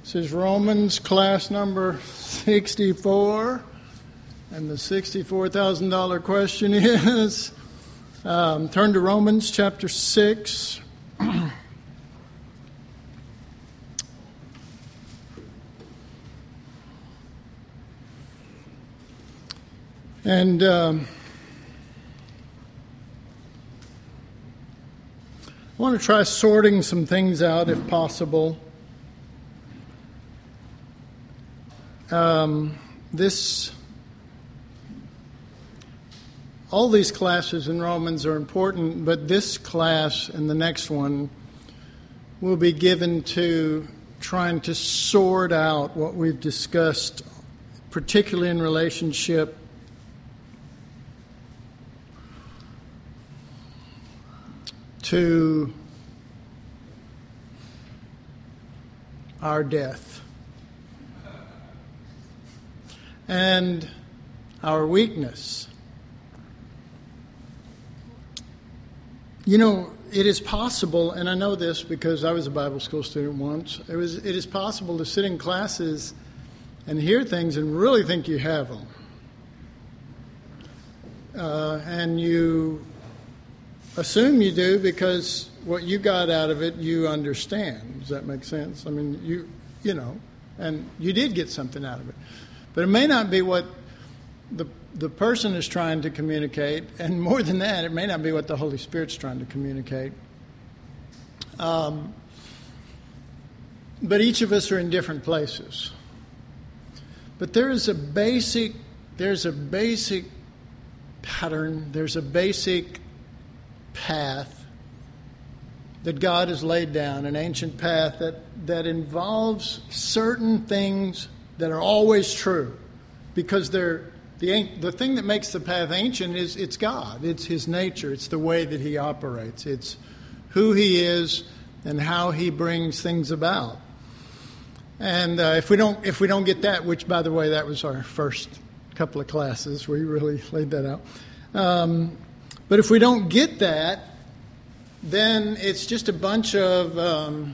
This is Romans class number 64, and the $64,000 question is, turn to Romans chapter 6. And I want to try sorting some things out if possible. All these classes in Romans are important, but this class and the next one will be given to trying to sort out what we've discussed, particularly in relationship to our death and our weakness. You know, it is possible, and I know this because I was a Bible school student once, it is possible to sit in classes and hear things and really think you have them. And you assume you do because what you got out of it, you understand. Does that make sense? I mean, you know, and you did get something out of it. But it may not be what the person is trying to communicate, and more than that, it may not be what the Holy Spirit's trying to communicate. But each of us are in different places. But there's a basic pattern, there's a basic path that God has laid down, an ancient path that involves certain things that are always true, because the thing that makes the path ancient is it's God, it's His nature, it's the way that He operates, it's who He is and how He brings things about. And if we don't get that, which by the way that was our first couple of classes, we really laid that out. But if we don't get that, then it's just a bunch of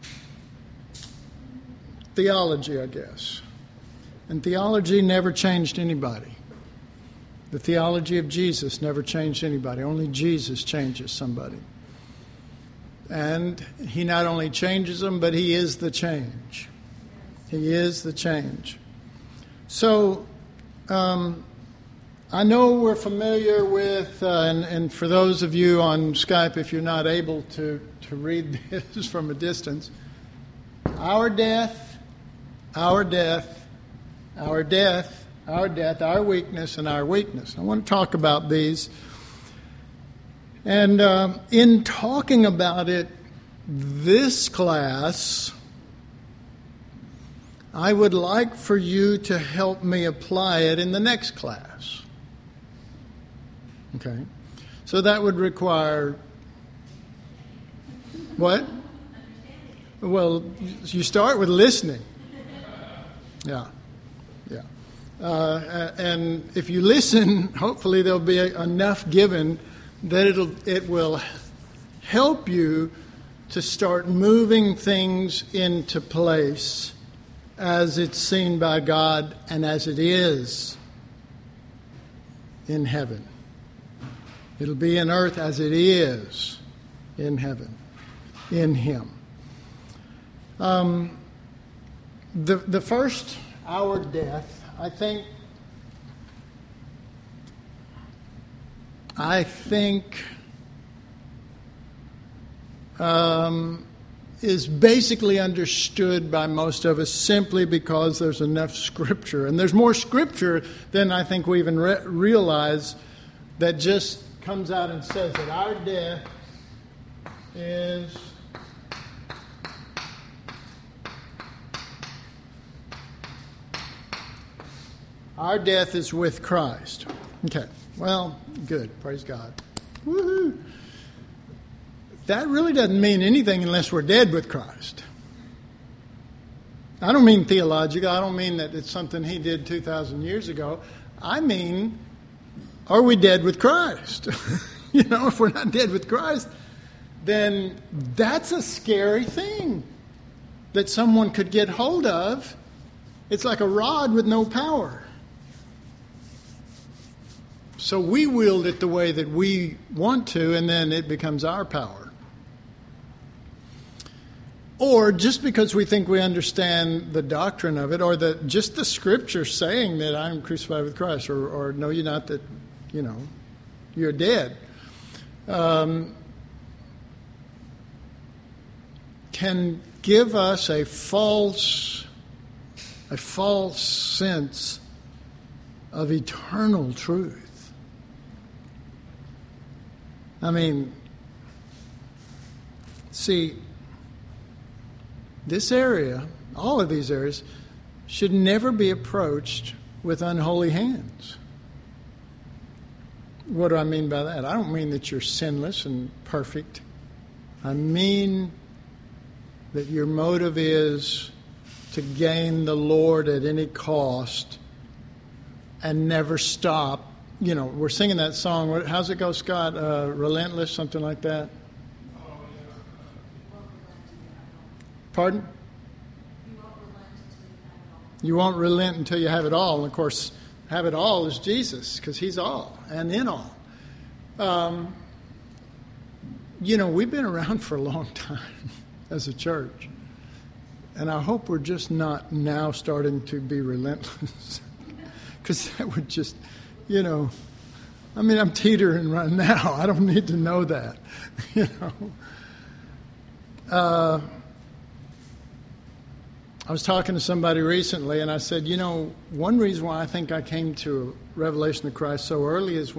theology, I guess. And theology never changed anybody. The theology of Jesus never changed anybody. Only Jesus changes somebody. And He not only changes them, but He is the change. He is the change. So, I know we're familiar with, and for those of you on Skype, if you're not able to read this from a distance, our death, our weakness, and our weakness. I want to talk about these. And in talking about it this class, I would like for you to help me apply it in the next class. Okay? So that would require what? Well, you start with listening. Yeah. And if you listen, hopefully there'll be enough given that it will help you to start moving things into place as it's seen by God and as it is in heaven. It'll be in earth as it is in heaven, in Him. The first, our death, I think is basically understood by most of us simply because there's enough Scripture. And there's more Scripture than I think we even realize that just comes out and says that our death is with Christ. Okay, well, good. Praise God. Woohoo! That really doesn't mean anything unless we're dead with Christ. I don't mean theological. I don't mean that it's something He did 2,000 years ago. I mean, are we dead with Christ? You know, if we're not dead with Christ, then that's a scary thing. that someone could get hold of. It's like a rod with no power. So we wield it the way that we want to, and then it becomes our power. Or just because we think we understand the doctrine of it, or just the Scripture saying that I'm crucified with Christ, or no, you're not, that, you're dead, can give us a false sense of eternal truth. I mean, see, this area, all of these areas, should never be approached with unholy hands. What do I mean by that? I don't mean that you're sinless and perfect. I mean that your motive is to gain the Lord at any cost and never stop. We're singing that song. How's it go, Scott? Relentless, something like that. Pardon? You won't relent until you have it all. And of course, have it all is Jesus, because He's all and in all. We've been around for a long time as a church. And I hope we're just not now starting to be relentless. Because that would just, I'm teetering right now. I don't need to know that, I was talking to somebody recently, and I said, one reason why I think I came to a revelation of Christ so early is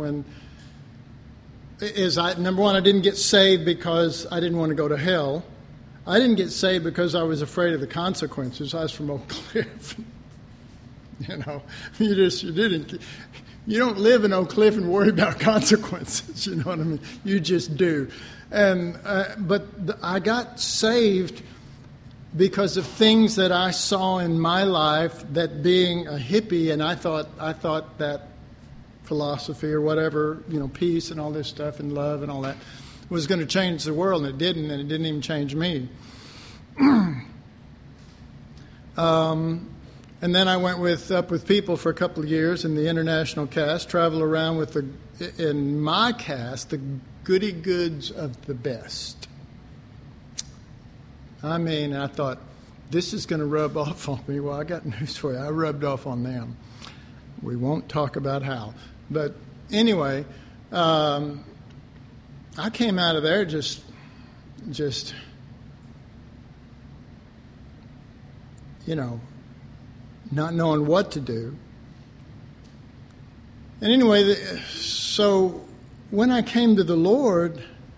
number one, I didn't get saved because I didn't want to go to hell. I didn't get saved because I was afraid of the consequences. I was from Oak Cliff. You don't live in Oak Cliff and worry about consequences. You know what I mean? You just do. But I got saved because of things that I saw in my life, that being a hippie, and I thought that philosophy or whatever, peace and all this stuff and love and all that was going to change the world, and it didn't even change me. And then I went up with people for a couple of years in the international cast, traveled around with in my cast, the goody goods of the best. I mean, I thought, this is going to rub off on me. Well, I got news for you. I rubbed off on them. We won't talk about how. But anyway, I came out of there just not knowing what to do. And anyway, so when I came to the Lord,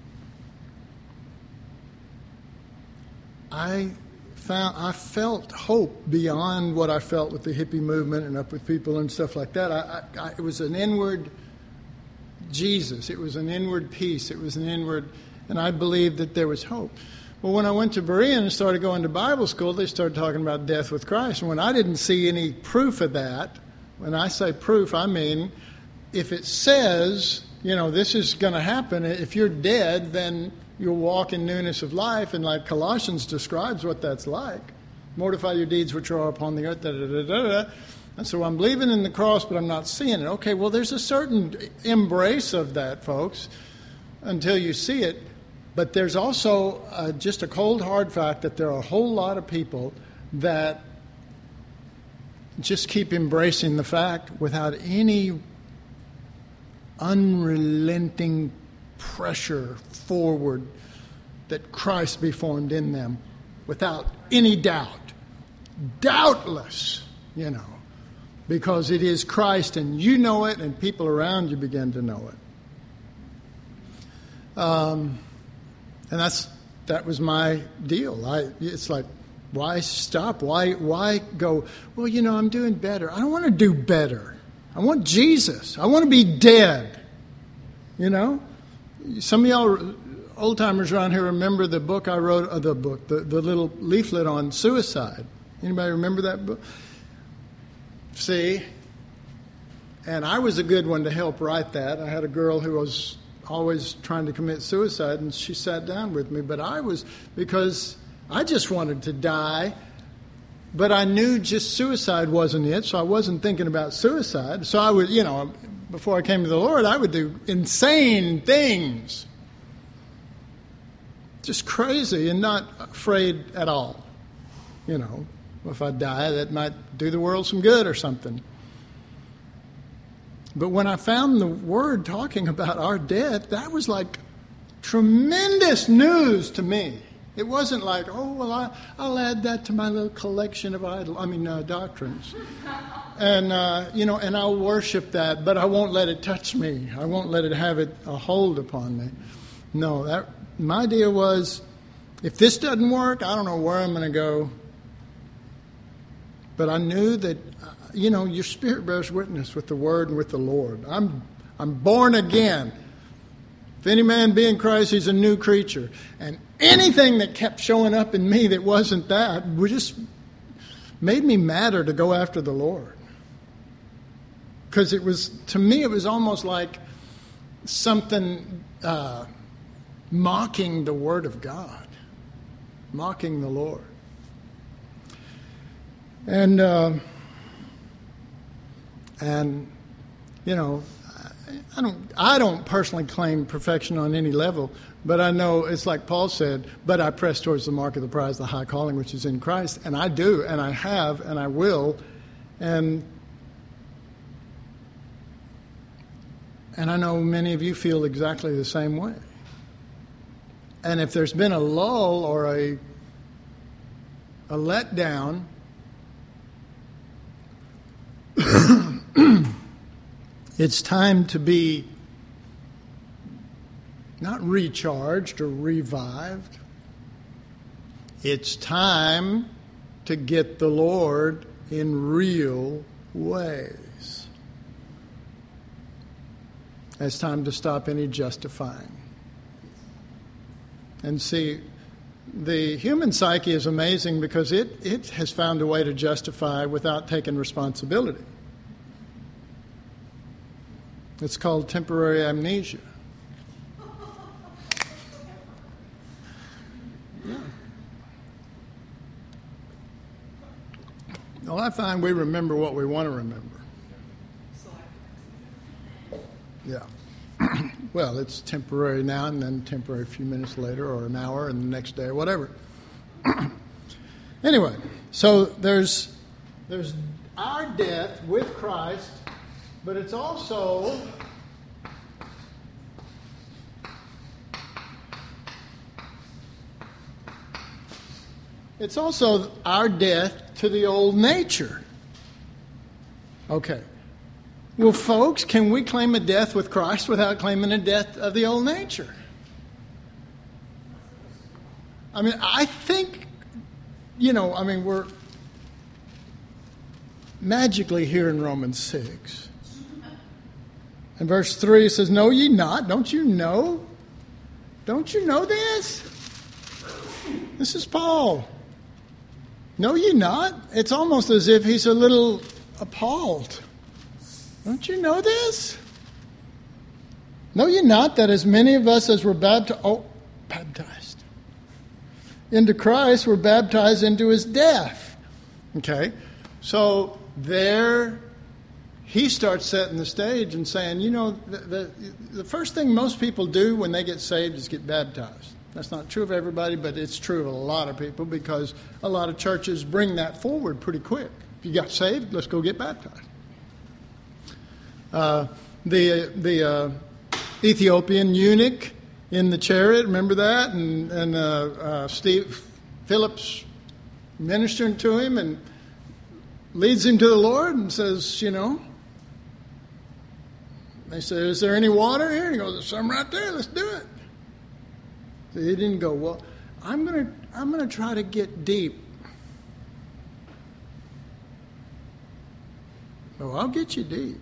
I felt hope beyond what I felt with the hippie movement and up with people and stuff like that. It was an inward Jesus. It was an inward peace. It was an inward, and I believed that there was hope. Well, when I went to Berean and started going to Bible school, they started talking about death with Christ. And when I didn't see any proof of that, when I say proof, I mean, if it says, this is going to happen, if you're dead, then you'll walk in newness of life, and like Colossians describes what that's like. Mortify your deeds which are upon the earth, And so I'm believing in the cross, but I'm not seeing it. Okay, well, there's a certain embrace of that, folks, until you see it. But there's also just a cold, hard fact that there are a whole lot of people that just keep embracing the fact without any unrelenting pressure forward that Christ be formed in them without any doubt. Doubtless, because it is Christ and you know it and people around you begin to know it. And that was my deal. It's like, why stop? Why go, well, I'm doing better. I don't want to do better. I want Jesus. I want to be dead. Some of y'all old-timers around here remember the book I wrote, the little leaflet on suicide. Anybody remember that book? See? And I was a good one to help write that. I had a girl who was always trying to commit suicide, and she sat down with me. But because I just wanted to die, but I knew just suicide wasn't it, so I wasn't thinking about suicide. So I would, before I came to the Lord, I would do insane things. Just crazy and not afraid at all. If I die, that might do the world some good or something. But when I found the Word talking about our death, that was like tremendous news to me. It wasn't like, I'll add that to my little collection of doctrines. And, and I'll worship that, but I won't let it touch me. I won't let it have a hold upon me. No, my deal was, if this doesn't work, I don't know where I'm going to go. But I knew that, your spirit bears witness with the Word and with the Lord. I'm born again. If any man be in Christ, he's a new creature. And anything that kept showing up in me that wasn't that just made me madder to go after the Lord. Because to me, it was almost like something mocking the Word of God, mocking the Lord. And I don't personally claim perfection on any level, but I know it's like Paul said, but I press towards the mark of the prize, the high calling which is in Christ. And I do, and I have, and I will. And I know many of you feel exactly the same way. And if there's been a lull or a letdown, it's time to be not recharged or revived. It's time to get the Lord in real ways. It's time to stop any justifying. And see, the human psyche is amazing because it has found a way to justify without taking responsibility. It's called temporary amnesia. Yeah. Well, I find we remember what we want to remember. Yeah. Well, it's temporary now and then temporary a few minutes later or an hour and the next day or whatever. Anyway, so there's our death with Christ, but it's also our death to the old nature. Okay. Well, folks, can we claim a death with Christ without claiming a death of the old nature? I think, we're magically here in Romans 6. And verse 3 says, "Know ye not? Don't you know? Don't you know this?" This is Paul. "Know ye not?" It's almost as if he's a little appalled. Don't you know this? "Know ye not that as many of us as were baptized into Christ were baptized into his death?" Okay, so there he starts setting the stage and saying, the first thing most people do when they get saved is get baptized. That's not true of everybody, but it's true of a lot of people because a lot of churches bring that forward pretty quick. If you got saved, let's go get baptized. The Ethiopian eunuch in the chariot, remember that? And Philip's ministering to him and leads him to the Lord and says, they say, "Is there any water here?" And he goes, "There's some right there. Let's do it." So he didn't go, "Well, I'm gonna try to get deep." "Oh, I'll get you deep."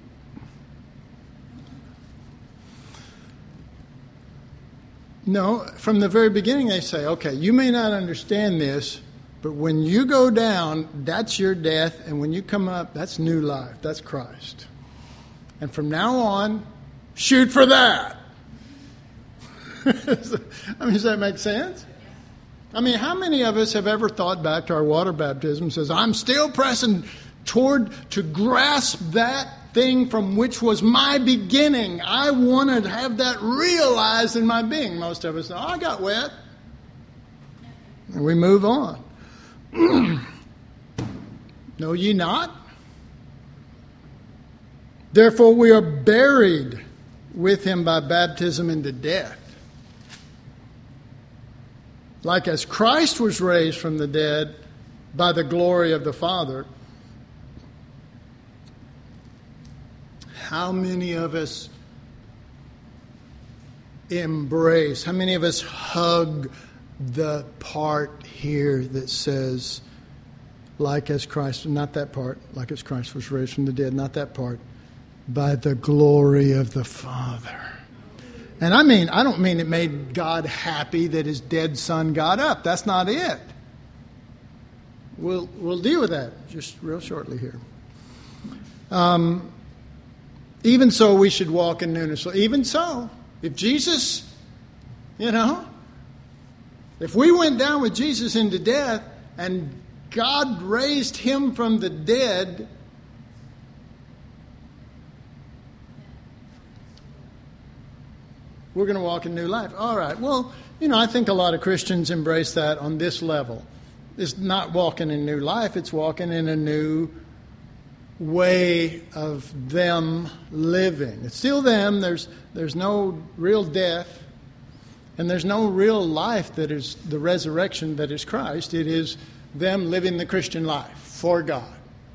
No, from the very beginning they say, okay, you may not understand this, but when you go down, that's your death, and when you come up, that's new life. That's Christ. And from now on, shoot for that. Does that make sense? I mean, how many of us have ever thought back to our water baptism and says, I'm still pressing toward to grasp that thing from which was my beginning. I want to have that realized in my being. Most of us know, I got wet. And we move on. Know ye not? Therefore we are buried with him by baptism into death. Like as Christ was raised from the dead by the glory of the Father, how many of us embrace, how many of us hug the part here that says, like as Christ, not that part, like as Christ was raised from the dead, not that part, by the glory of the Father. And I don't mean it made God happy that his dead son got up. That's not it. We'll deal with that just real shortly here. Even so, we should walk in newness. So even so, if Jesus, if we went down with Jesus into death and God raised him from the dead, we're going to walk in new life. All right. Well, I think a lot of Christians embrace that on this level. It's not walking in new life. It's walking in a new way of them living. It's still them. There's no real death. And there's no real life that is the resurrection that is Christ. It is them living the Christian life for God.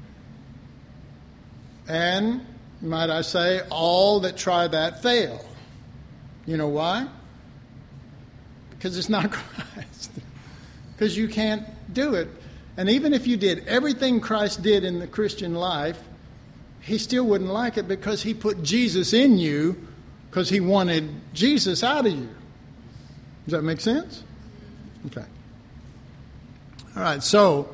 And, might I say, all that try that fail. You know why? Because it's not Christ. Because you can't do it. And even if you did everything Christ did in the Christian life, he still wouldn't like it because he put Jesus in you because he wanted Jesus out of you. Does that make sense? Okay. All right, so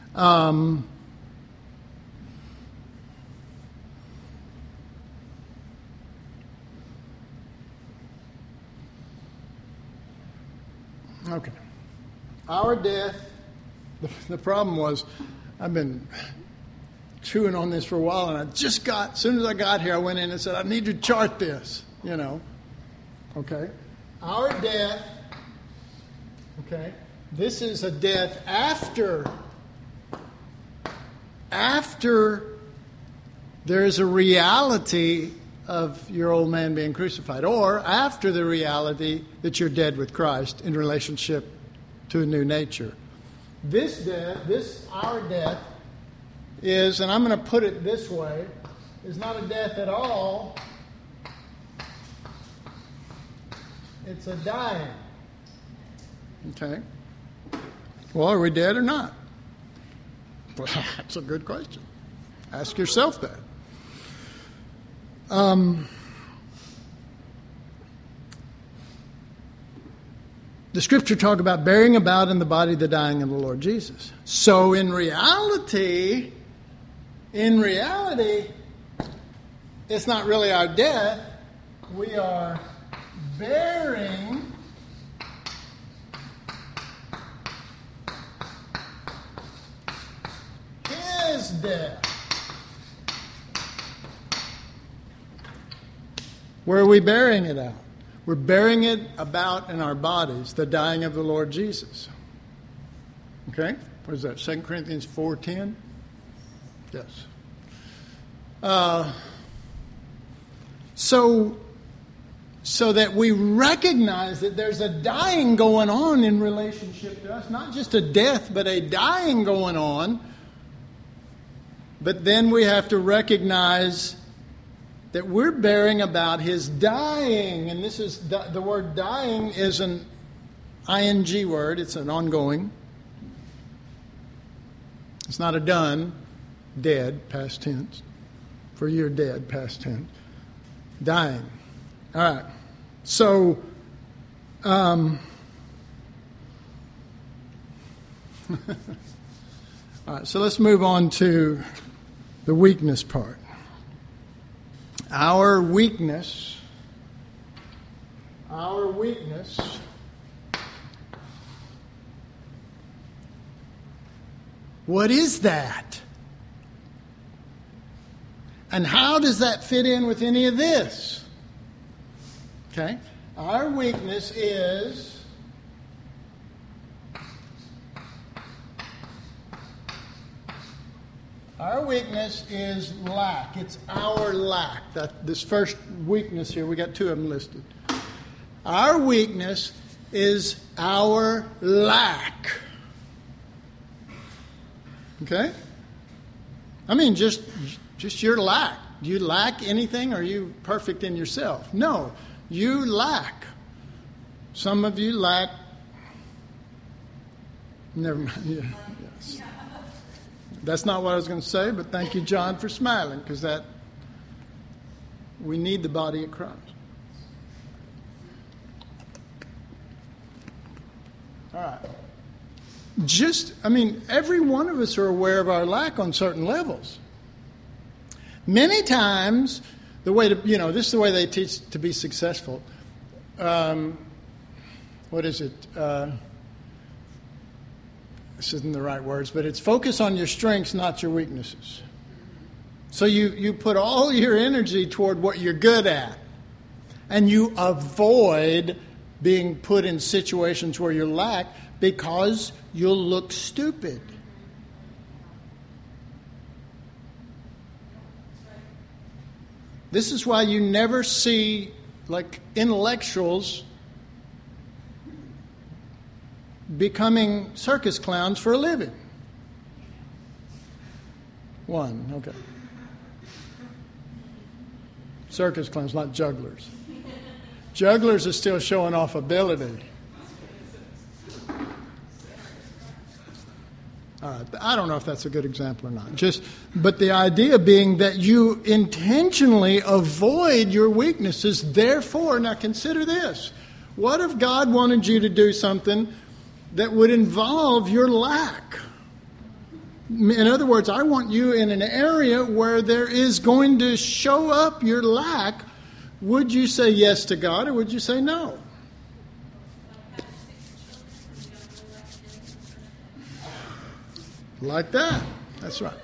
okay. Our death, the problem was, I've been chewing on this for a while, and as soon as I got here, I went in and said, I need to chart this, Okay. Our death, okay, this is a death after there is a reality of your old man being crucified, or after the reality that you're dead with Christ in relationship to a new nature. This death, our death, is, and I'm going to put it this way, is not a death at all. It's a dying. Okay. Well, are we dead or not? Well, that's a good question. Ask yourself that. The scripture talk about bearing about in the body the dying of the Lord Jesus. So in reality, it's not really our death. We are bearing his death. Where are we bearing it out? We're bearing it about in our bodies, the dying of the Lord Jesus. Okay? What is that, 2 Corinthians 4:10? Yes. So that we recognize that there's a dying going on in relationship to us. Not just a death, but a dying going on. But then we have to recognize that we're bearing about his dying. And this is, the word dying is an ing word. It's an ongoing. It's not a done, dead, past tense. For you're dead, past tense. Dying. All right. So, all right, so let's move on to the weakness part. Our weakness What is that? And how does that fit in with any of this? Okay? Our weakness is lack. It's our lack. This first weakness here, we got two of them listed. Our weakness is our lack. Okay? I mean, just your lack. Do you lack anything? Or are you perfect in yourself? No, you lack. Some of you lack. Never mind. Yeah, yes. That's not what I was going to say, but thank you, John, for smiling, because we need the body of Christ. All right. Every one of us are aware of our lack on certain levels. Many times, this is the way they teach to be successful. What is it? This isn't the right words, but it's focus on your strengths, not your weaknesses. So you put all your energy toward what you're good at, and you avoid being put in situations where you lack because you'll look stupid. This is why you never see, like, intellectuals becoming circus clowns for a living. One, okay. Circus clowns, not jugglers. Jugglers are still showing off ability. All right, I don't know if that's a good example or not. But the idea being that you intentionally avoid your weaknesses. Therefore, now consider this. What if God wanted you to do something that would involve your lack? In other words, I want you in an area where there is going to show up your lack. Would you say yes to God, or would you say no? Like that. That's right.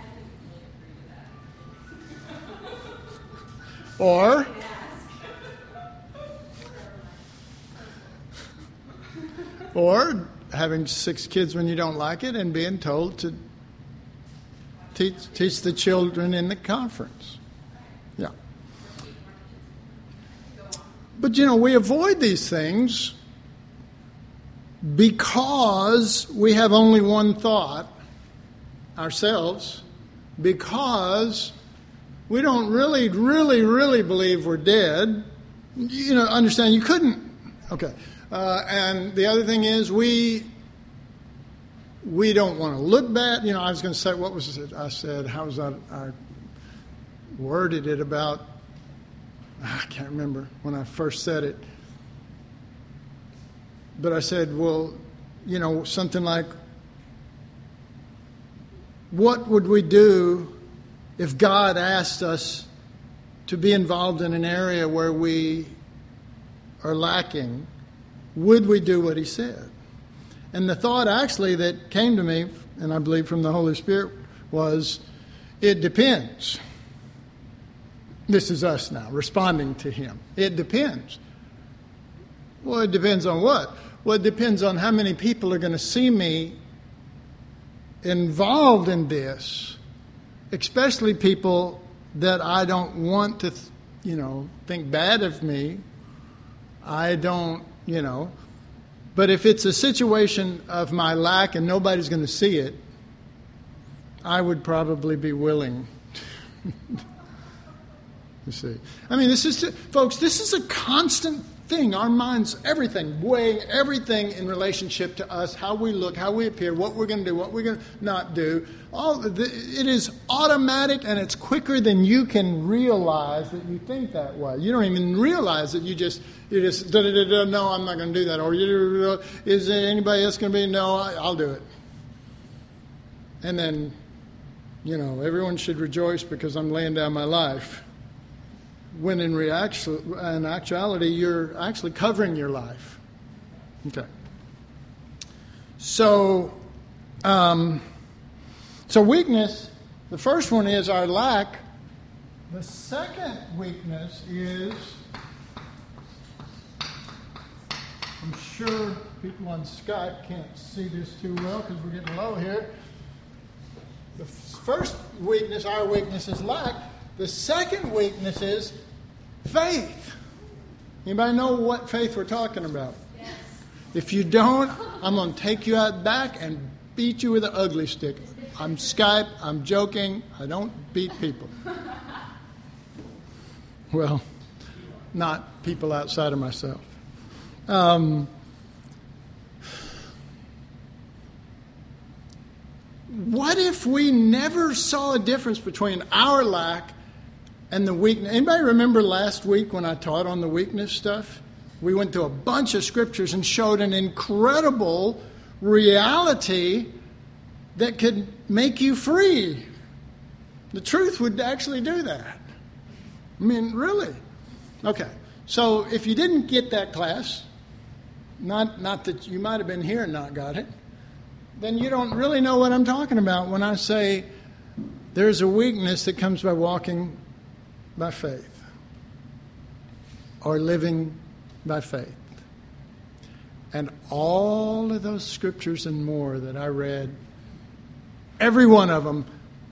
Or having 6 kids when you don't like it and being told to teach the children in the conference. Yeah. But, we avoid these things because we have only one thought, ourselves, because we don't really believe we're dead. Understand, you couldn't. Okay. And the other thing is we don't want to look bad. I was going to say, what was it? I said, how was that? I worded it about, I can't remember when I first said it. But I said, well, something like, what would we do if God asked us to be involved in an area where we are lacking? Would we do what he said? And the thought actually that came to me, and I believe from the Holy Spirit, was, it depends. This is us now, responding to him. It depends. Well, it depends on what? Well, it depends on how many people are going to see me involved in this, especially people that I don't want to, think bad of me. I don't, But if it's a situation of my lack and nobody's going to see it, I would probably be willing. You see. This is a constant thing. Our minds, everything, weighing everything in relationship to us, how we look, how we appear, what we're going to do, what we're going to not do. It is automatic, and it's quicker than you can realize that you think that way. You don't even realize that you just no, I'm not going to do that. Or is there anybody else going to be? No, I'll do it. And then, everyone should rejoice because I'm laying down my life. When in actuality, you're actually covering your life. Okay. So, So weakness, the first one is our lack. The second weakness is, I'm sure people on Skype can't see this too well because we're getting low here. The first weakness, our weakness, is lack. The second weakness is faith. Anybody know what faith we're talking about? Yes. If you don't, I'm going to take you out back and beat you with an ugly stick. I'm Skype. I'm joking. I don't beat people. Well, not people outside of myself. What if we never saw a difference between our lack and the weakness? Anybody remember last week when I taught on the weakness stuff? We went through a bunch of scriptures and showed an incredible reality that could make you free. The truth would actually do that. I mean, really. Okay, so if you didn't get that class, not that you might have been here and not got it, then you don't really know what I'm talking about when I say there's a weakness that comes by walking by faith or living by faith. And all of those scriptures and more that I read, every one of them,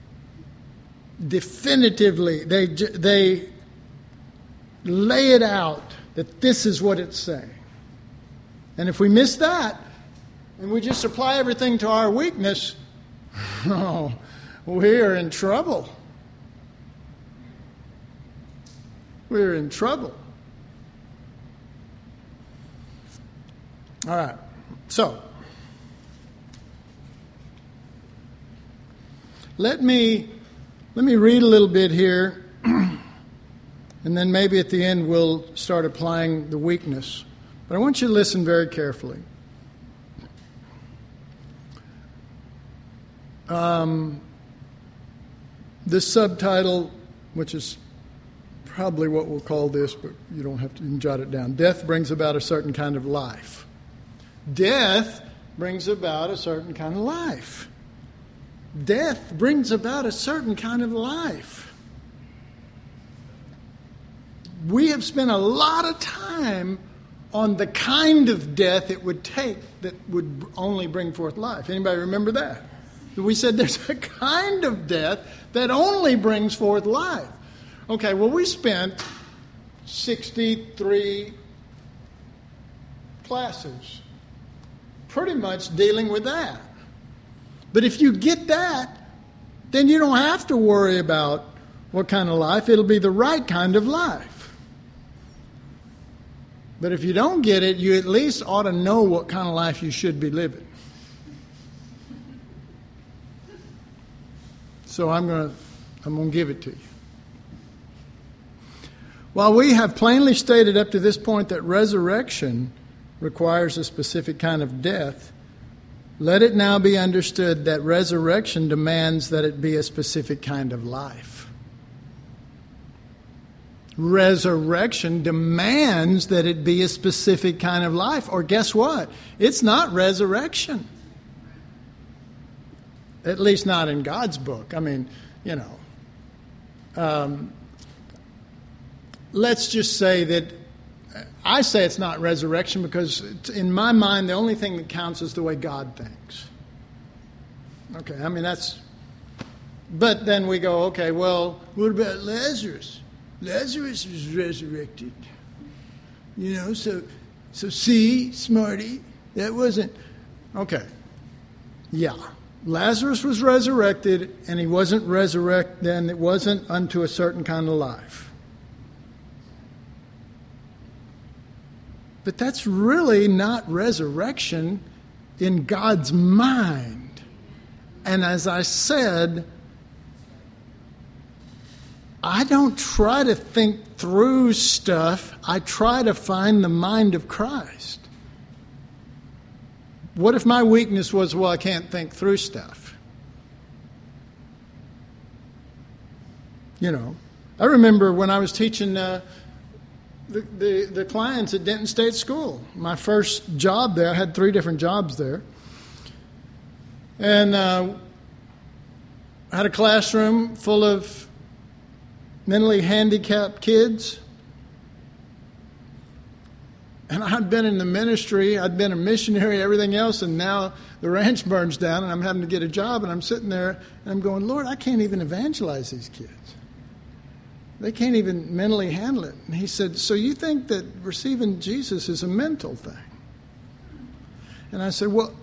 definitively, they lay it out that this is what it's saying. And if we miss that, and we just apply everything to our weakness, oh, we are in trouble. We're in trouble. All right. So, let me read a little bit here, and then maybe at the end we'll start applying the weakness. But I want you to listen very carefully. This subtitle, which is probably what we'll call this, but you don't have to, you can jot it down. Death brings about a certain kind of life. Death brings about a certain kind of life. Death brings about a certain kind of life. We have spent a lot of time on the kind of death it would take that would only bring forth life. Anybody remember that? We said there's a kind of death that only brings forth life. Okay, well, we spent 63 classes pretty much dealing with that. But if you get that, then you don't have to worry about what kind of life. It'll be the right kind of life. But if you don't get it, you at least ought to know what kind of life you should be living. So I'm going to give it to you. While we have plainly stated up to this point that resurrection requires a specific kind of death, let it now be understood that resurrection demands that it be a specific kind of life. Resurrection demands that it be a specific kind of life. Or guess what? It's not resurrection. At least not in God's book. I mean, you know. Let's just say that I say it's not resurrection because in my mind the only thing that counts is the way God thinks. Okay, I mean that's... But then we go, okay, well, what about Lazarus? Lazarus was resurrected. You know, so see, smarty, that wasn't... Okay, yeah. Lazarus was resurrected, and he wasn't resurrected, then it wasn't unto a certain kind of life. But that's really not resurrection in God's mind. And as I said, I don't try to think through stuff. I try to find the mind of Christ. What if my weakness was, well, I can't think through stuff? You know, I remember when I was teaching the clients at Denton State School. My first job there, I had 3 different jobs there. And I had a classroom full of mentally handicapped kids. And I'd been in the ministry, I'd been a missionary, everything else, and now the ranch burns down and I'm having to get a job, and I'm sitting there and I'm going, Lord, I can't even evangelize these kids. They can't even mentally handle it. And he said, so you think that receiving Jesus is a mental thing? And I said, well,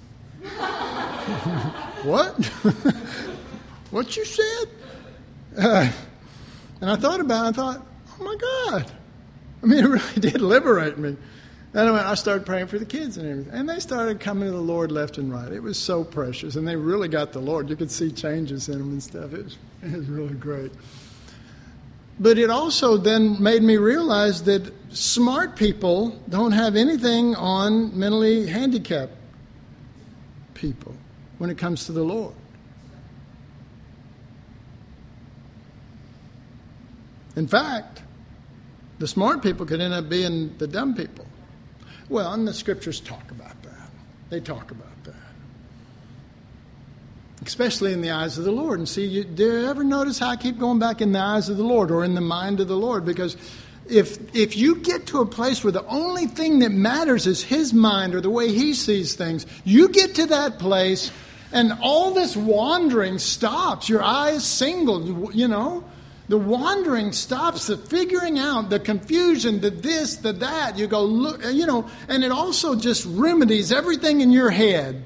what? What you said? And I thought about it, I thought, oh my God. I mean, it really did liberate me. Anyway, I started praying for the kids and everything. And they started coming to the Lord left and right. It was so precious. And they really got the Lord. You could see changes in them and stuff. It was really great. But it also then made me realize that smart people don't have anything on mentally handicapped people when it comes to the Lord. In fact, the smart people could end up being the dumb people. Well, and the scriptures talk about that. They talk about that. Especially in the eyes of the Lord. And see, do you ever notice how I keep going back in the eyes of the Lord or in the mind of the Lord? Because if you get to a place where the only thing that matters is His mind or the way He sees things, you get to that place and all this wandering stops. Your eye is single, you know. The wandering stops, the figuring out, the confusion, the this, the that. You go, look, you know, and it also just remedies everything in your head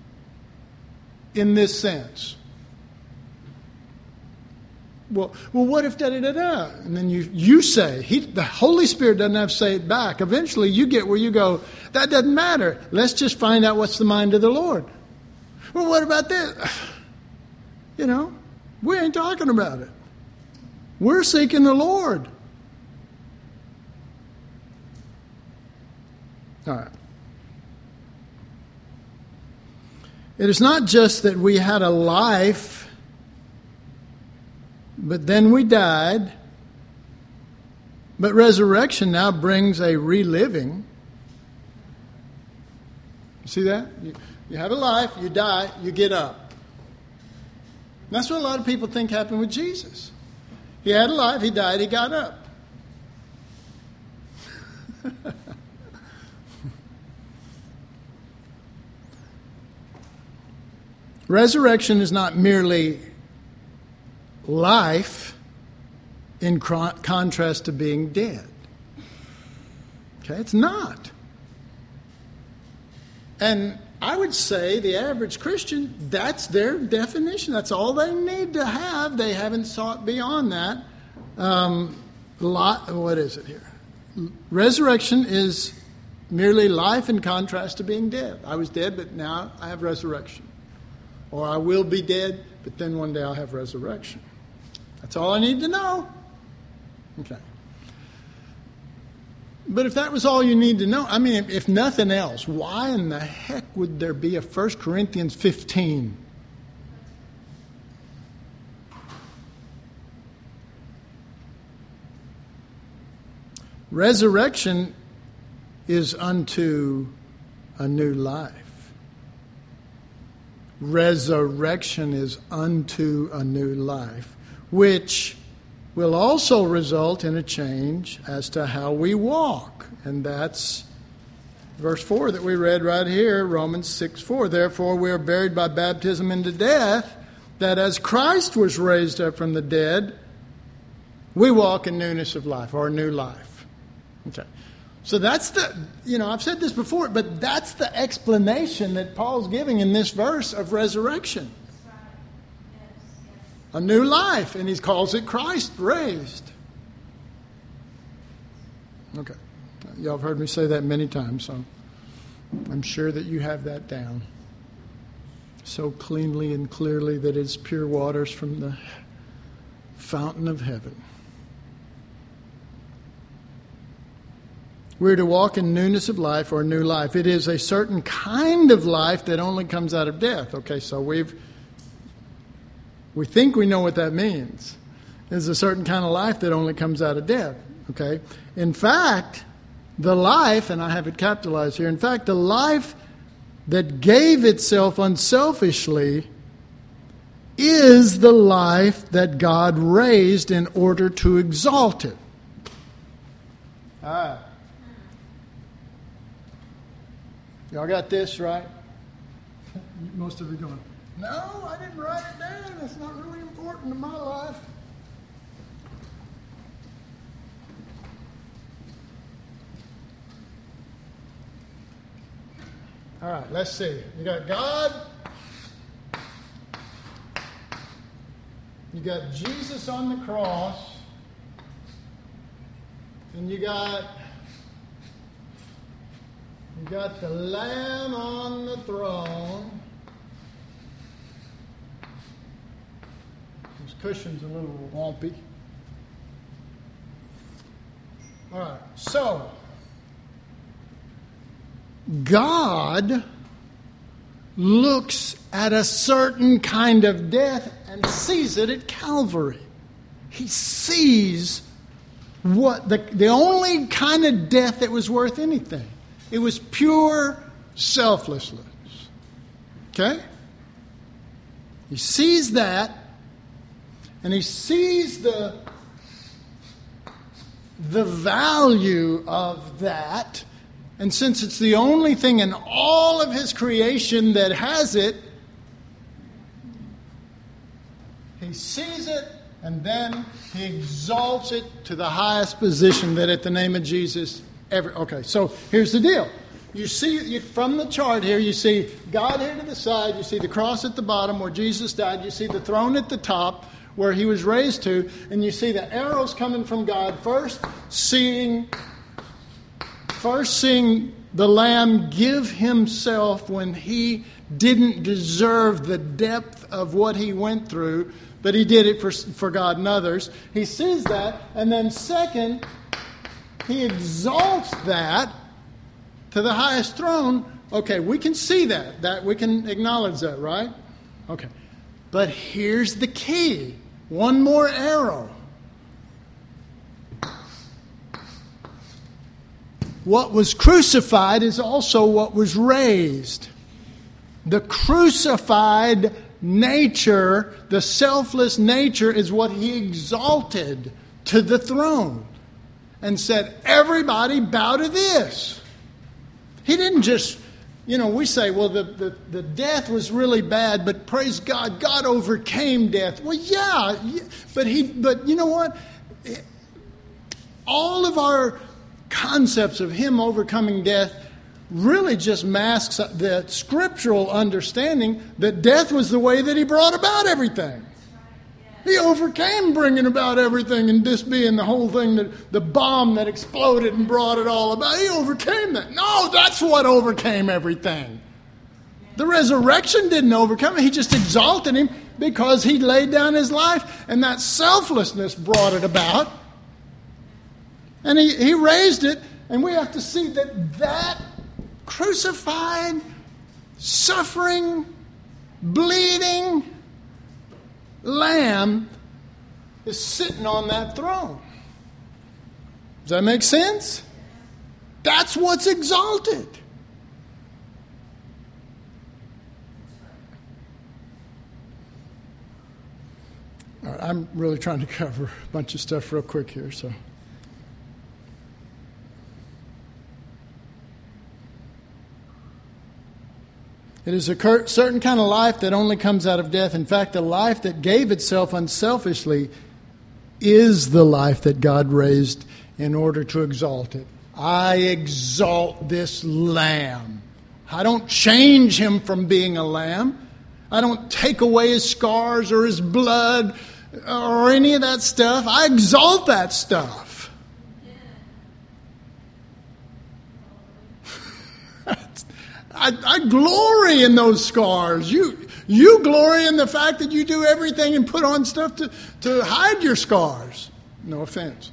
in this sense. Well, what if da-da-da-da? And then you say, the Holy Spirit doesn't have to say it back. Eventually you get where you go, that doesn't matter. Let's just find out what's the mind of the Lord. Well, what about this? You know, we ain't talking about it. We're seeking the Lord. All right. It is not just that we had a life, but then we died. But resurrection now brings a reliving. You see that? You have a life, you die, you get up. And that's what a lot of people think happened with Jesus. He had a life, he died, he got up. Resurrection is not merely life in contrast to being dead. Okay, it's not. And I would say the average Christian, that's their definition. That's all they need to have. They haven't sought beyond that. What is it here? Resurrection is merely life in contrast to being dead. I was dead, but now I have resurrection. Or I will be dead, but then one day I'll have resurrection. That's all I need to know. Okay. But if that was all you need to know, I mean, if nothing else, why in the heck would there be a 1 Corinthians 15? Resurrection is unto a new life. Resurrection is unto a new life, which will also result in a change as to how we walk. And that's verse 4 that we read right here, Romans 6:4. Therefore we are buried by baptism into death, that as Christ was raised up from the dead, we walk in newness of life, or a new life. Okay. So that's I've said this before, but that's the explanation that Paul's giving in this verse of resurrection. A new life, and he calls it Christ raised. Okay. Y'all have heard me say that many times, so I'm sure that you have that down so cleanly and clearly that it's pure waters from the fountain of heaven. We're to walk in newness of life, or new life. It is a certain kind of life that only comes out of death. Okay, so we think we know what that means. It's a certain kind of life that only comes out of death. Okay? In fact, the life, and I have it capitalized here, in fact, the life that gave itself unselfishly is the life that God raised in order to exalt it. All right. Y'all got this, right? Most of you going, no, I didn't write it down. It's not really important to my life. All right, let's see. You got God. You got Jesus on the cross. And you got the Lamb on the throne. This cushion's a little lumpy. All right, so God looks at a certain kind of death and sees it at Calvary. He sees what the only kind of death that was worth anything. It was pure selflessness. Okay? He sees that, and he sees the value of that. And since it's the only thing in all of his creation that has it, he sees it, and then he exalts it to the highest position that at the name of Jesus ever. Okay, so here's the deal. You see, from the chart here, you see God here to the side. You see the cross at the bottom where Jesus died. You see the throne at the top where he was raised to. And you see the arrows coming from God. First seeing the Lamb give himself when he didn't deserve the depth of what he went through, but he did it for God and others. He sees that. And then second, he exalts that to the highest throne. Okay, we can see that we can acknowledge that, right? Okay. But here's the key. One more arrow. What was crucified is also what was raised. The crucified nature, the selfless nature, is what he exalted to the throne and said, everybody bow to this. He didn't just, we say, well, the death was really bad, but praise God, God overcame death. Well, yeah, but you know what? All of our concepts of him overcoming death really just masks the scriptural understanding that death was the way that he brought about everything. He overcame bringing about everything, and this being the whole thing, that the bomb that exploded and brought it all about. He overcame that. No, that's what overcame everything. The resurrection didn't overcome it. He just exalted him because he laid down his life, and that selflessness brought it about. And he raised it, and we have to see that crucified, suffering, bleeding Lamb is sitting on that throne. Does that make sense? That's what's exalted. All right, I'm really trying to cover a bunch of stuff real quick here, so. It is a certain kind of life that only comes out of death. In fact, the life that gave itself unselfishly is the life that God raised in order to exalt it. I exalt this Lamb. I don't change him from being a lamb. I don't take away his scars or his blood or any of that stuff. I exalt that stuff. I glory in those scars. You glory in the fact that you do everything and put on stuff to hide your scars. No offense.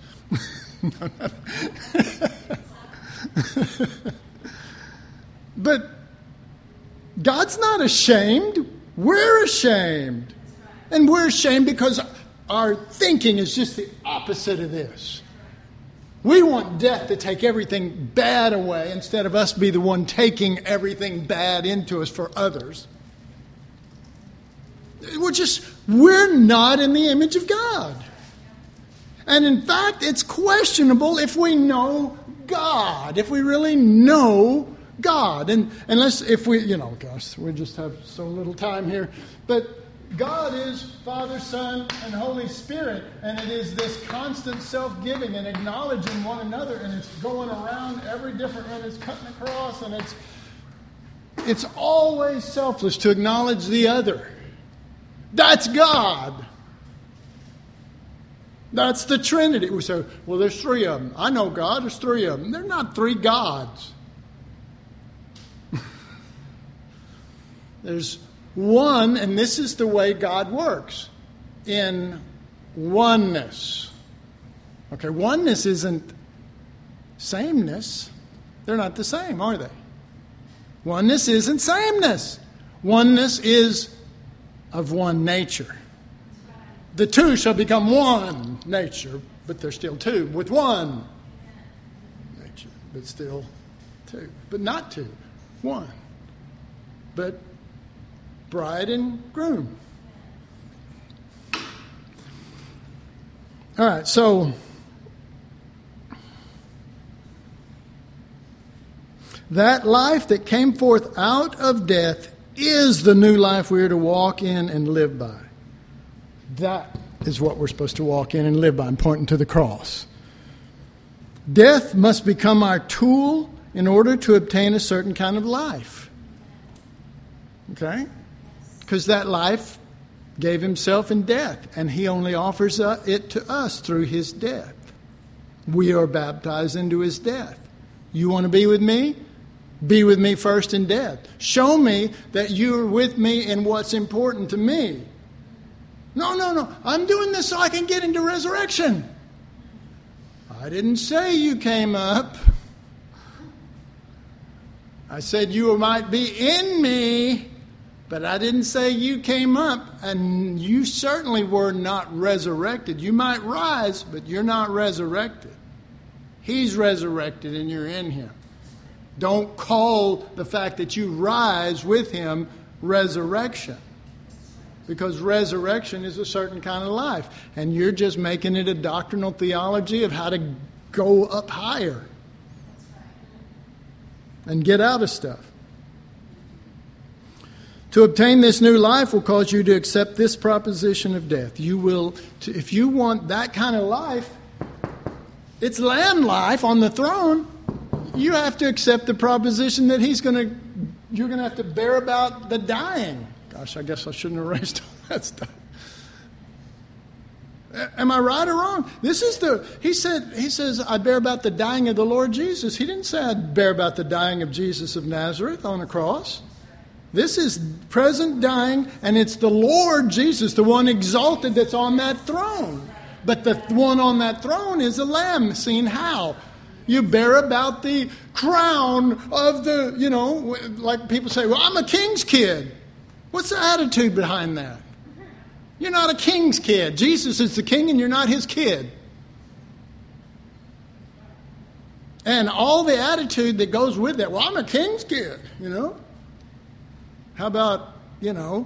But God's not ashamed. We're ashamed. And we're ashamed because our thinking is just the opposite of this. We want death to take everything bad away instead of us be the one taking everything bad into us for others. we're not in the image of God. And in fact, it's questionable if we know God, if we really know God. And unless, if we, gosh, we just have so little time here. But God is Father, Son, and Holy Spirit. And it is this constant self-giving and acknowledging one another. And it's going around every different one. It's cutting across. And it's always selfless to acknowledge the other. That's God. That's the Trinity. We say, well, there's three of them. I know God, there's three of them. They're not three gods. There's one, and this is the way God works, in oneness. Okay, oneness isn't sameness. They're not the same, are they? Oneness isn't sameness. Oneness is of one nature. The two shall become one nature, but they're still two, with one nature, but still two. But not two, one. But bride and groom. All right, so that life that came forth out of death is the new life we are to walk in and live by. That is what we're supposed to walk in and live by. I'm pointing to the cross. Death must become our tool in order to obtain a certain kind of life. Okay? Because that life gave himself in death, and he only offers it to us through his death. We are baptized into his death. You want to be with me? Be with me first in death. Show me that you're with me in what's important to me. No. I'm doing this so I can get into resurrection. I didn't say you came up. I said you might be in me, but I didn't say you came up, and you certainly were not resurrected. You might rise, but you're not resurrected. He's resurrected and you're in him. Don't call the fact that you rise with him resurrection. Because resurrection is a certain kind of life. And you're just making it a doctrinal theology of how to go up higher and get out of stuff. To obtain this new life will cause you to accept this proposition of death. You will, if you want that kind of life, it's Lamb life on the throne. You have to accept the proposition that you're going to have to bear about the dying. Gosh, I guess I shouldn't have raised all that stuff. Am I right or wrong? He says, I bear about the dying of the Lord Jesus. He didn't say I bear about the dying of Jesus of Nazareth on the cross. This is present dying, and it's the Lord Jesus, the one exalted that's on that throne. But the one on that throne is a lamb. Seen how? You bear about the crown of the, like people say, well, I'm a king's kid. What's the attitude behind that? You're not a king's kid. Jesus is the king and you're not his kid. And all the attitude that goes with that, well, I'm a king's kid, How about, I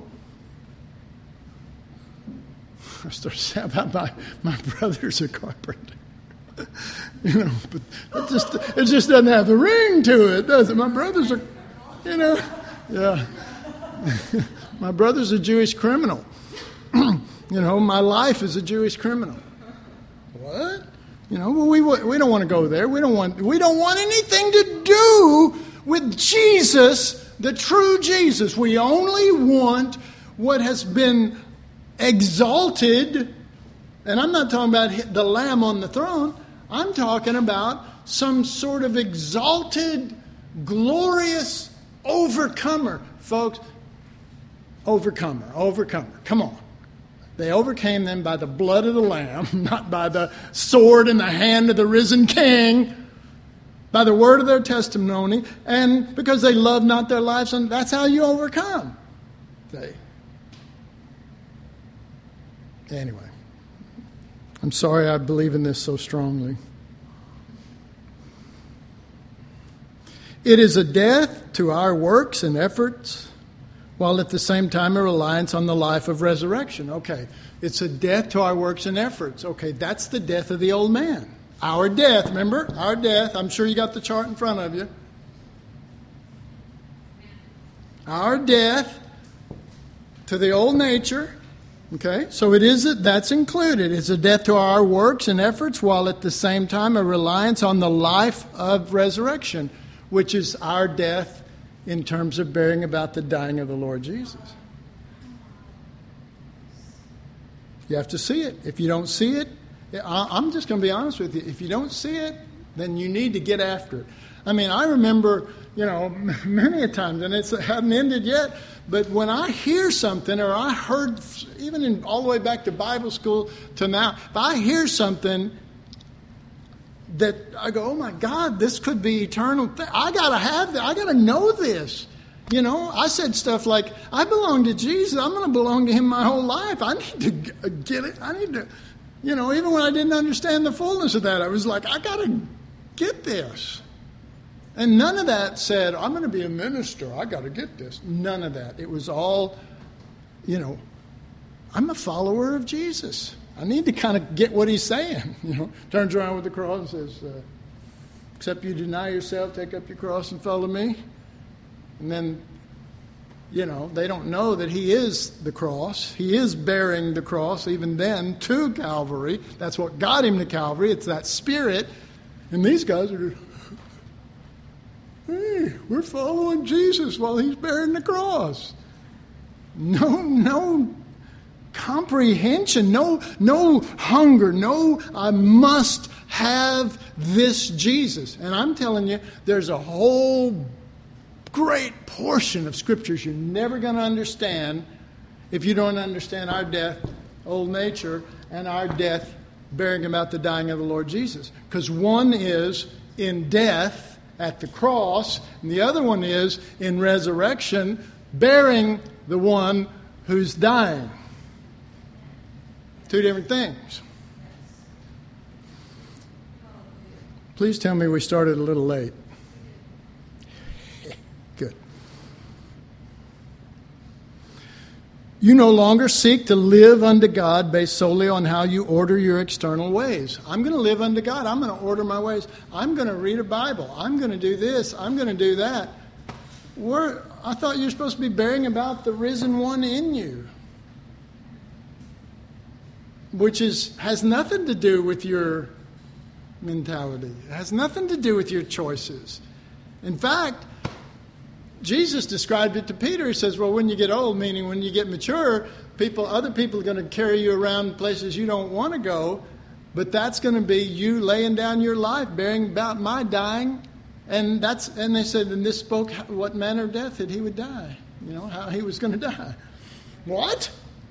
started saying about my brother's a carpenter. But it just doesn't have the ring to it, does it? My brother's yeah. My brother's a Jewish criminal. My life is a Jewish criminal. What? Well, we don't want to go there. We don't want anything to do with Jesus, the true Jesus. We only want what has been exalted. And I'm not talking about the Lamb on the throne. I'm talking about some sort of exalted, glorious overcomer. Folks, overcomer. Come on. They overcame them by the blood of the Lamb, not by the sword in the hand of the risen King, by the word of their testimony, and because they love not their lives, and that's how you overcome. Anyway, I'm sorry I believe in this so strongly. It is a death to our works and efforts, while at the same time a reliance on the life of resurrection. Okay, it's a death to our works and efforts. Okay, that's the death of the old man. Our death, remember? Our death. I'm sure you got the chart in front of you. Our death to the old nature. Okay, so that's included. It's a death to our works and efforts, while at the same time a reliance on the life of resurrection, which is our death in terms of bearing about the dying of the Lord Jesus. You have to see it. If you don't see it, I'm just going to be honest with you. If you don't see it, then you need to get after it. I mean, I remember, many a times, and it hasn't ended yet, but when I hear something, or I heard, even all the way back to Bible school to now, if I hear something that I go, oh my God, this could be eternal, I got to have that. I got to know this. I said stuff like, I belong to Jesus. I'm going to belong to Him my whole life. I need to get it. I need to, even when I didn't understand the fullness of that, I was like, I got to get this. And none of that said, I'm going to be a minister. I got to get this. None of that. It was all, I'm a follower of Jesus. I need to kind of get what He's saying. Turns around with the cross and says, except you deny yourself, take up your cross and follow me. And then, they don't know that He is the cross. He is bearing the cross even then to Calvary. That's what got Him to Calvary. It's that Spirit. And these guys are, hey, we're following Jesus while He's bearing the cross. No comprehension, no hunger, I must have this Jesus. And I'm telling you, there's a whole great portion of Scriptures you're never going to understand if you don't understand our death, old nature, and our death bearing about the dying of the Lord Jesus. Because one is in death at the cross, and the other one is in resurrection, bearing the one who's dying. Two different things. Please tell me we started a little late. Good. You no longer seek to live unto God based solely on how you order your external ways. I'm going to live unto God. I'm going to order my ways. I'm going to read a Bible. I'm going to do this. I'm going to do that. I thought you were supposed to be bearing about the risen one in you, which has nothing to do with your mentality. It has nothing to do with your choices. In fact, Jesus described it to Peter. He says, well, when you get old, meaning when you get mature, other people are going to carry you around places you don't want to go, but that's going to be you laying down your life, bearing about my dying. And they said, and this spoke what manner of death that He would die, how He was going to die. What?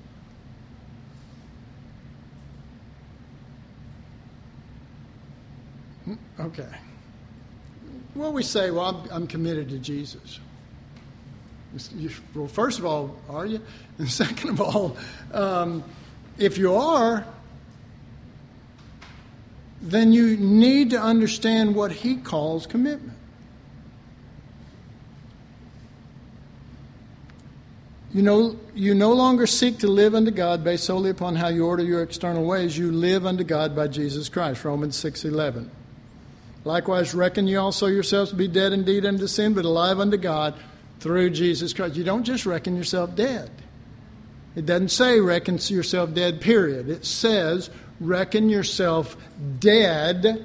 Okay. Well, we say, well, I'm committed to Jesus. Well, first of all, are you? And second of all, if you are, then you need to understand what He calls commitment. You no longer seek to live unto God based solely upon how you order your external ways. You live unto God by Jesus Christ, Romans 6:11. Likewise, reckon ye also yourselves to be dead indeed unto sin, but alive unto God through Jesus Christ. You don't just reckon yourself dead. It doesn't say reckon yourself dead, period. It says reckon yourself dead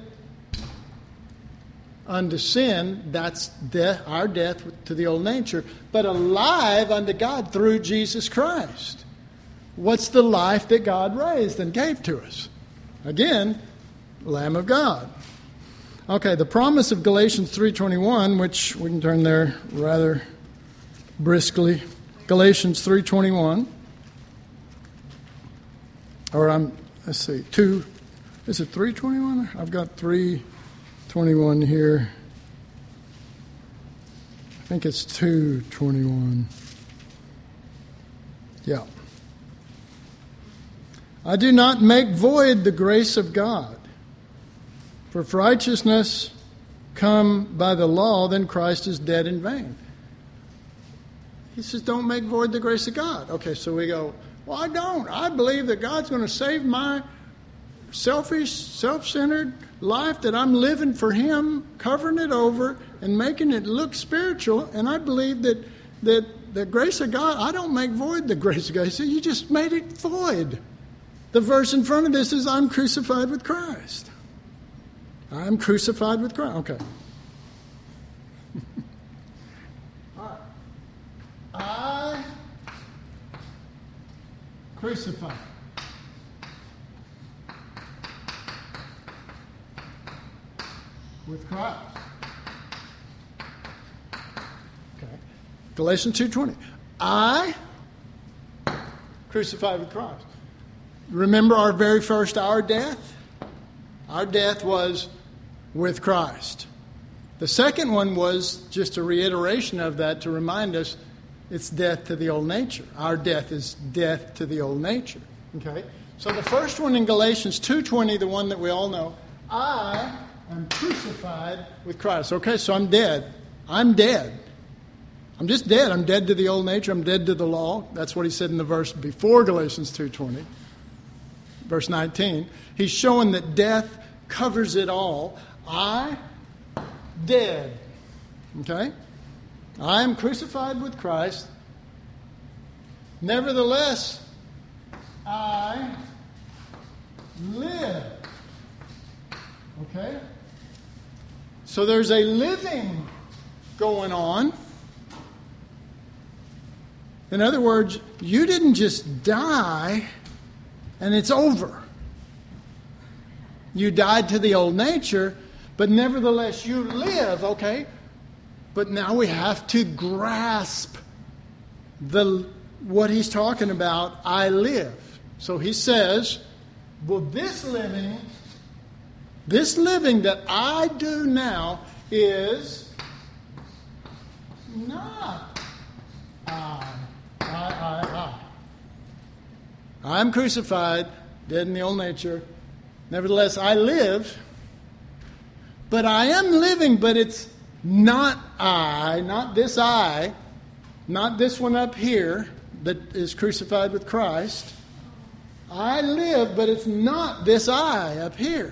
unto sin. That's our death to the old nature, but alive unto God through Jesus Christ. What's the life that God raised and gave to us? Again, Lamb of God. Okay, the promise of Galatians 3:21, which we can turn there rather briskly. Galatians 3:21. Let's see, 2. Is it 3:21? I've got 3:21 here. I think it's 2:21. Yeah. I do not make void the grace of God. For if righteousness come by the law, then Christ is dead in vain. He says, don't make void the grace of God. Okay, so we go, well, I don't. I believe that God's going to save my selfish, self-centered life that I'm living for Him, covering it over and making it look spiritual. And I believe that the grace of God, I don't make void the grace of God. He said, you just made it void. The verse in front of this is, I'm crucified with Christ. I'm crucified with Christ. Okay. All right. I crucified with Christ. Okay. Galatians 2:20. I crucified with Christ. Remember our very first hour death? Our death was with Christ. The second one was just a reiteration of that to remind us it's death to the old nature. Our death is death to the old nature. Okay? So the first one in Galatians 2:20, the one that we all know, I am crucified with Christ. Okay, so I'm dead. I'm dead. I'm just dead. I'm dead to the old nature. I'm dead to the law. That's what he said in the verse before Galatians 2:20. Verse 19. He's showing that death covers it all. I, dead. Okay? I am crucified with Christ. Nevertheless, I live. Okay? So there's a living going on. In other words, you didn't just die and it's over. You died to the old nature, but nevertheless you live, okay? But now we have to grasp what he's talking about, I live. So he says, well, this living that I do now is not I. I'm crucified, dead in the old nature. Nevertheless, I live. But I am living, but it's not I, not this I, not this one up here that is crucified with Christ. I live, but it's not this I up here.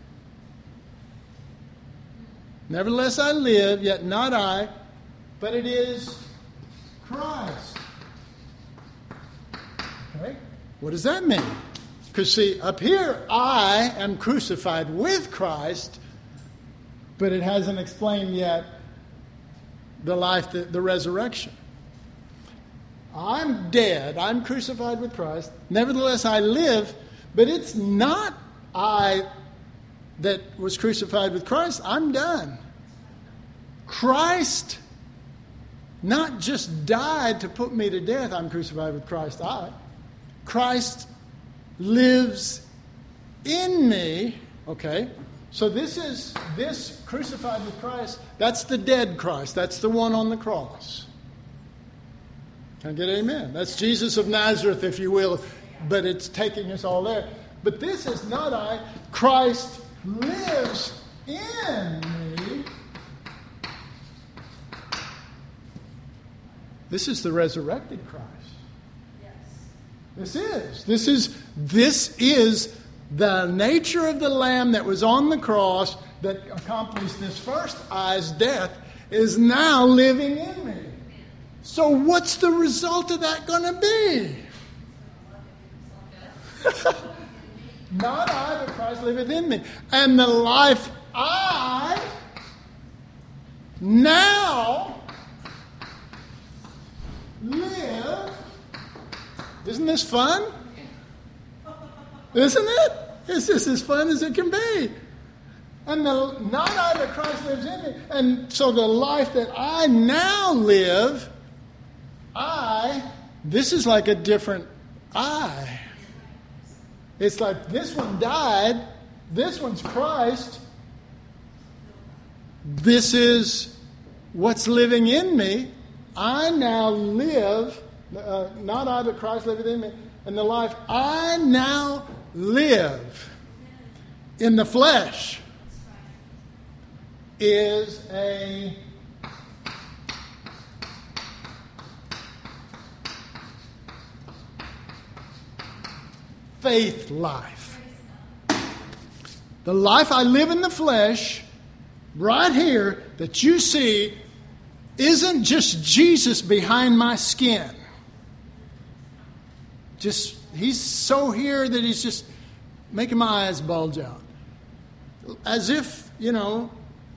Nevertheless, I live, yet not I, but it is Christ. Okay? What does that mean? Because see, up here, I am crucified with Christ, but it hasn't explained yet the life, the resurrection. I'm dead. I'm crucified with Christ. Nevertheless, I live, but it's not I that was crucified with Christ. I'm done. Christ not just died to put me to death. I'm crucified with Christ. Christ lives in me. Okay? So this crucified with Christ, that's the dead Christ. That's the one on the cross. Can I get amen? That's Jesus of Nazareth, if you will, but it's taking us all there. But this is not I. Christ lives in me. This is the resurrected Christ. Yes. This is the nature of the Lamb that was on the cross that accomplished this first I's death is now living in me. So what's the result of that going to be? Not I, but Christ liveth in me. And the life I now live. Isn't this fun? Isn't it? It's just as fun as it can be. And not I, but Christ lives in me. And so the life that I now live, this is like a different I. It's like this one died, this one's Christ. This is what's living in me. I now live, not I, but Christ liveth in me. And the life I now live in the flesh is a faith life. The life I live in the flesh, right here, that you see, isn't just Jesus behind my skin. He's so here that he's just making my eyes bulge out. As if, no.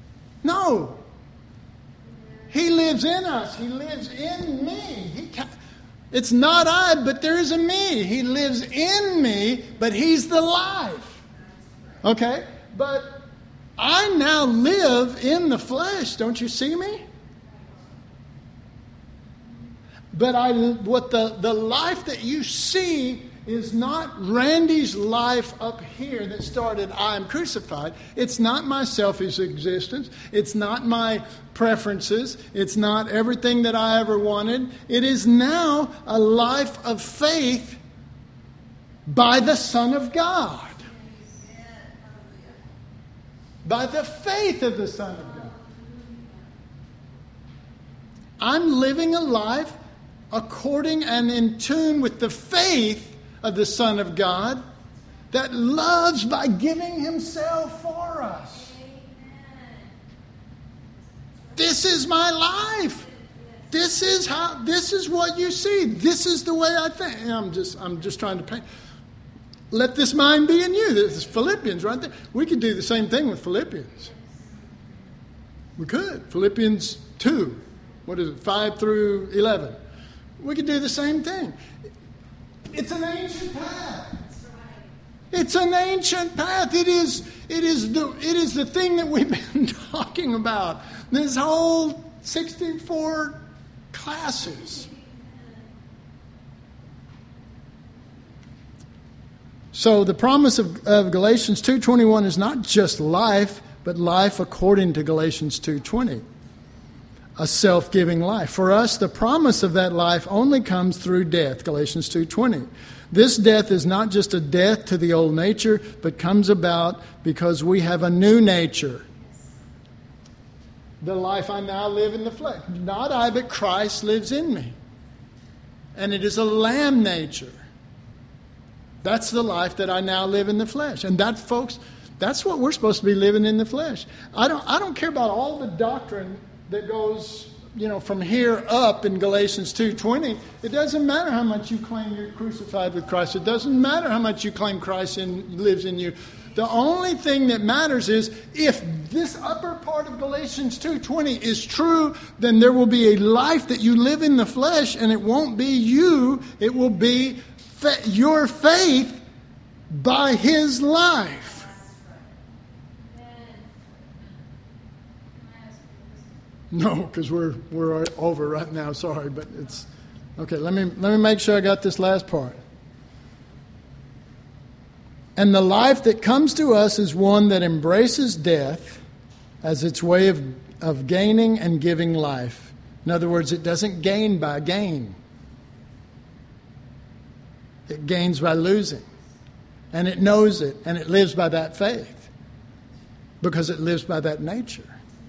He lives in us. He lives in me. It's not I, but there is a me. He lives in me, but he's the life. Okay? But I now live in the flesh. Don't you see me? But what the life that you see is not Randy's life up here that started, I am crucified. It's not my selfish existence. It's not my preferences. It's not everything that I ever wanted. It is now a life of faith by the Son of God. By the faith of the Son of God. I'm living a life according and in tune with the faith of the Son of God that loves by giving himself for us. This is my life. This is what you see. This is the way I think. I'm just trying to paint. Let this mind be in you. This is Philippians right there. We could do the same thing with Philippians. We could. Philippians 2. 5 through 11. We could do the same thing. It's an ancient path. It's an ancient path. It is the thing that we've been talking about. This whole 64 classes. So the promise of Galatians 2:21 is not just life, but life according to Galatians 2:20. A self-giving life. For us, the promise of that life only comes through death, Galatians 2:20. This death is not just a death to the old nature, but comes about because we have a new nature. The life I now live in the flesh. Not I, but Christ lives in me. And it is a lamb nature. That's the life that I now live in the flesh. And that, folks, that's what we're supposed to be living in the flesh. I don't care about all the doctrine that goes, from here up in Galatians 2:20. It doesn't matter how much you claim you're crucified with Christ. It doesn't matter how much you claim Christ lives in you. The only thing that matters is if this upper part of Galatians 2:20 is true, then there will be a life that you live in the flesh, and it won't be you. It will be your faith by his life. No, because we're over right now. Sorry, but it's okay. Let me make sure I got this last part. And the life that comes to us is one that embraces death as its way of gaining and giving life. In other words, it doesn't gain by gain. It gains by losing. And it knows it, and it lives by that faith because it lives by that nature.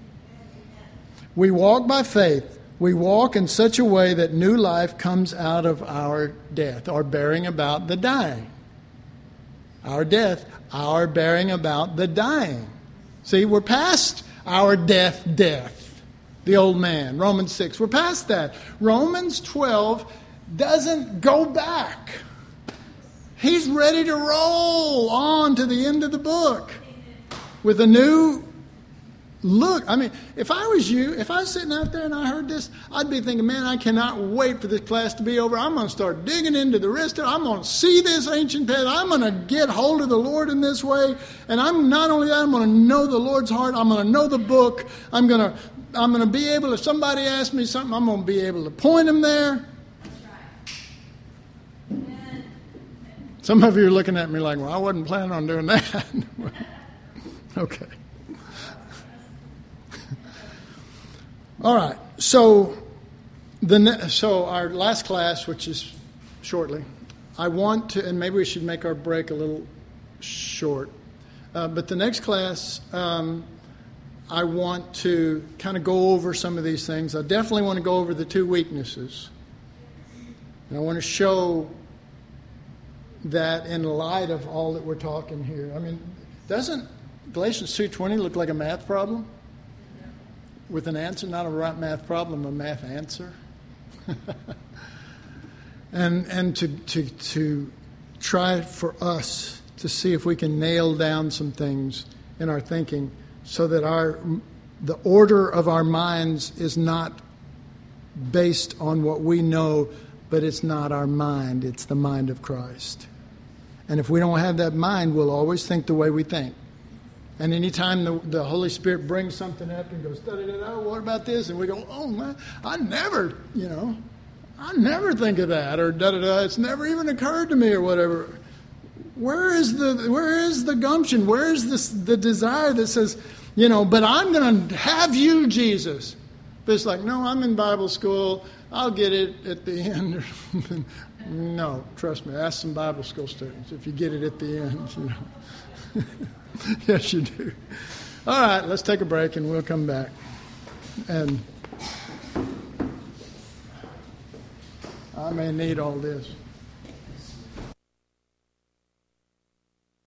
We walk by faith. We walk in such a way that new life comes out of our death, or bearing about the dying. Our death, our bearing about the dying. See, we're past our death, the old man, Romans 6. We're past that. Romans 12 doesn't go back. He's ready to roll on to the end of the book with a new look. I mean, if I was you, if I was sitting out there and I heard this, I'd be thinking, man, I cannot wait for this class to be over. I'm going to start digging into the rest of it. I'm going to see this ancient path. I'm going to get hold of the Lord in this way. And I'm not only that, I'm going to know the Lord's heart. I'm going to know the book. I'm going to be able, if somebody asks me something, I'm going to be able to point them there. Some of you are looking at me like, well, I wasn't planning on doing that. Okay. All right. So our last class, which is shortly, I want to, and maybe we should make our break a little short. But the next class, I want to kind of go over some of these things. I definitely want to go over the two weaknesses. And I want to show that in light of all that we're talking here, I mean, doesn't Galatians 2:20 look like a math problem? With an answer, not a right math problem, a math answer. and to try for us to see if we can nail down some things in our thinking so that the order of our minds is not based on what we know, but it's not our mind, it's the mind of Christ. And if we don't have that mind, we'll always think the way we think. And anytime the Holy Spirit brings something up and goes, da-da-da-da, what about this? And we go, oh, man, I never think of that, or da-da-da, it's never even occurred to me, or whatever. Where is the gumption? Where is the desire that says, but I'm going to have you, Jesus? But it's like, no, I'm in Bible school. I'll get it at the end. No, trust me. Ask some Bible school students if you get it at the end. Yes, you do. All right, let's take a break and we'll come back. And I may need all this.